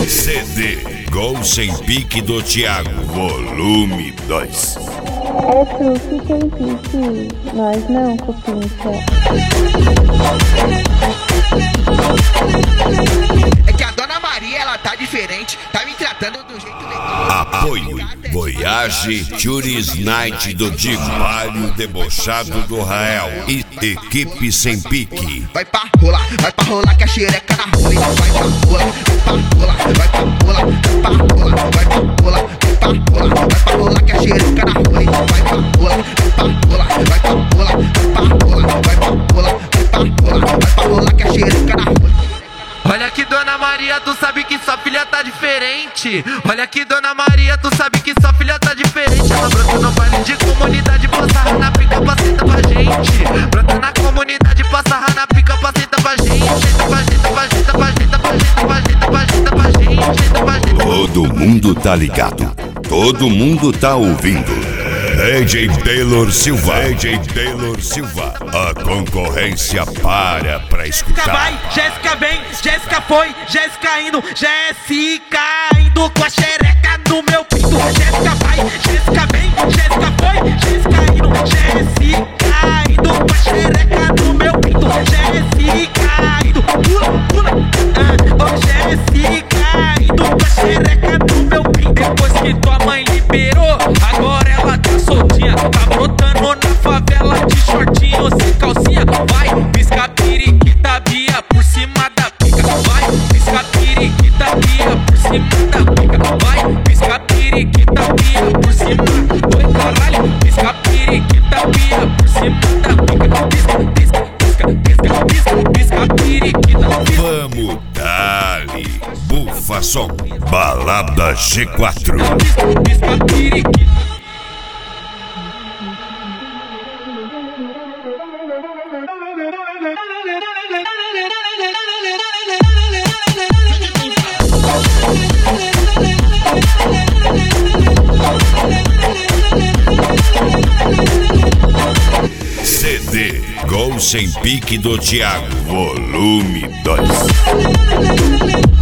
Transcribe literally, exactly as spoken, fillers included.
C D Gol Sem Pique do Thiago, volume dois. É truque tem pique, nós não copincha. É que a Dona Maria, ela tá diferente, tá me tratando do jeito legal. Apoio Voyage Tourist Night do Divalho Debochado do Rael e Equipe Sem Pique. Vai pra rolar, vai pra rolar que a xereca na rola. Vai pra rolar, vai pra rolar, vai pra rolar, vai pra rolar, vai pra rolar, vai pra rolar, vai pra rolar que a xereca na rola. Vai pra rolar, vai pra rolar, vai pra rolar, vai pra rolar, vai pra rolar, vai pra rolar, vai pra rolar que a xereca na rola. Olha aqui, Dona Maria, tu sabe que sua filha tá diferente. Olha aqui, Dona Maria, tu sabe que sua filha tá diferente. Ela brota no baile de comunidade, passa na pica pra sentar pra gente. Brota na comunidade, passa na pica pra sentar pra gente. Senta pra gente, pra gente, pra gente, pra gente, pra gente, pra gente, pra gente, senta pra gente. Todo mundo tá ligado, todo mundo tá ouvindo. D J Taylor Silva, D J Taylor Silva, a concorrência para pra escutar. Vai, Jéssica vem, Jéssica foi, Jéssica indo, Jéssica indo com a xereca no meu pinto. Jéssica vai, Jéssica vem, Jéssica foi, Jéssica indo, Jéssica indo com a xereca no meu pinto. Jéssica indo, pula, pula, ah, oh, Jéssica indo com a xereca no meu pinto. Depois que tua mãe liberou, agora ela tá soltinha, tá brotando na favela de shortinho sem calcinha. Vai, pisca periquita, Bia, por cima da pica. Vai, pisca periquita, Bia, por cima da pica. Vai, pisca periquita, Bia, por cima. Oi, caralho, pisca periquita, Bia, por cima da pica. Pisca, pisca, pisca, pisca, pisca, pisca periquita. Vamos dali, bufa som, balada G quatro. Pisca, pisca periquita. C D Gol Sem Pique do Thiago, volume dois.